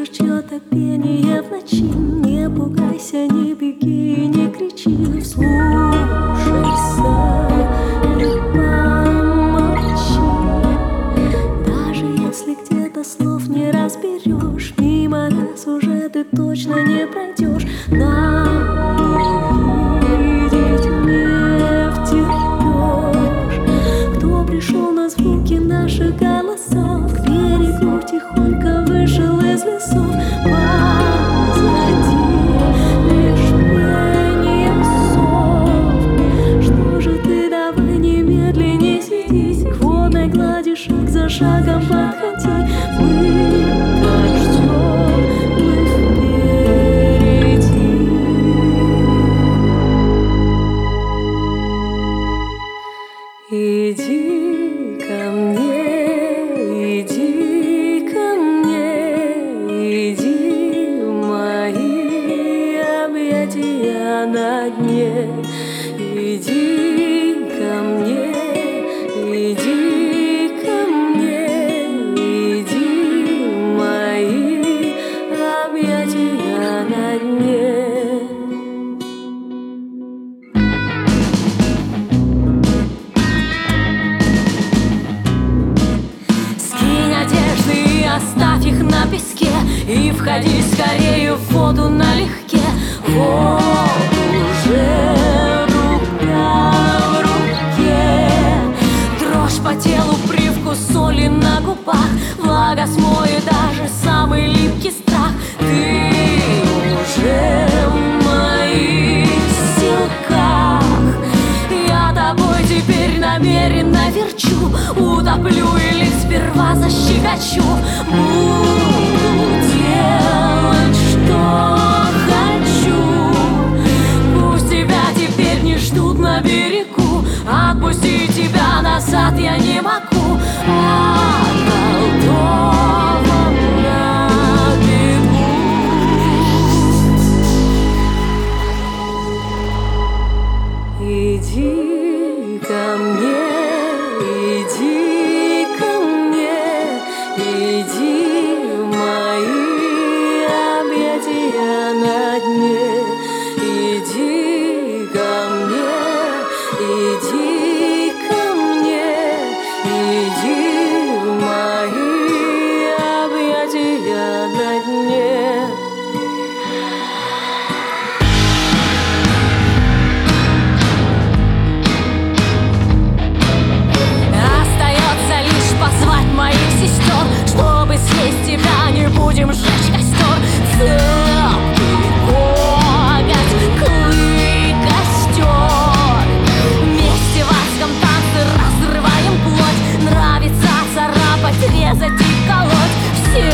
слышишь чье-то пение в ночи, не пугайся, не беги, не кричи, вслушайся и помолчи. Даже если где-то слов не разберешь, мимо нас уже ты точно не пройдешь. Нам увидеть не втерпешь. Кто пришел на звуки наших голосов, к берегу тихонько вышел из лесов. Позади лишь пение сов. Что же ты, давай немедленнее сиди, к водной глади шаг за шагом подходи. Мы так ждем, мы впереди. Иди ко мне, иди ко мне, иди в мои объятия на дне. Иди ко мне, иди ко мне, иди в мои объятия на дне. Оставь их на песке и входи скорее в воду налегке. Вот уже рука в руке, дрожь по телу, привкус соли на губах, влага смоет даже самый липкий страх. Ты уже в моих силках, я тобой теперь намеренно верчу, утоплю или сперва защекочу. Буду делать, что хочу. Пусть тебя теперь не ждут на берегу, отпустить тебя назад я не могу. Околдован на бегу. Иди ко мне, иди ко мне, иди в мои объятия на дне. Иди ко мне, иди ко мне, иди в мои объятия на дне. Позвать моих сестер, чтобы съесть тебя, не будем сжечь костер. Цепкий коготь, клык, костер. Вместе в адском танце разрываем плоть. Нравится царапать, резать и колоть. Все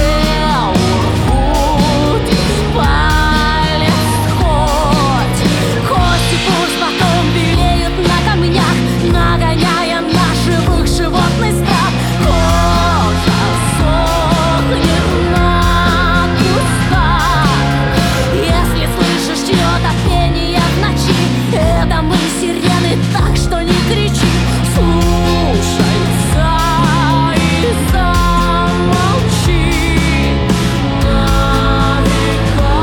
урвут палец хоть. Кости пусть потом белеют на камнях, нагоняя наш живых животный страх. Кожа сохнет на кустах. Если слышишь чье-то пение в ночи, это мы сирены, так что не кричи. Слушайся и замолчи. На века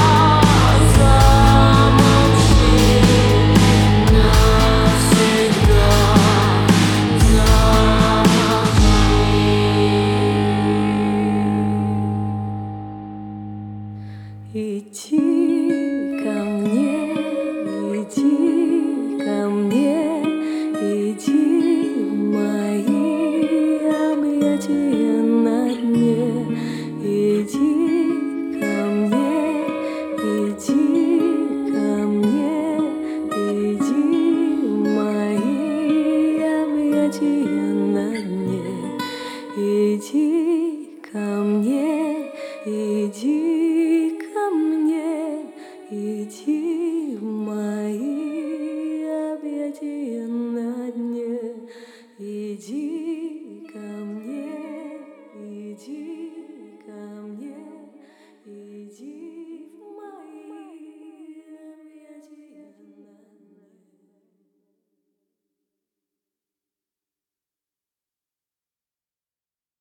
замолчи. Навсегда иди ко мне, иди ко мне, иди в мои объятия на дне. Иди ко мне, иди ко мне, иди в мои объятия на дне. Иди ко мне, иди ко мне, иди в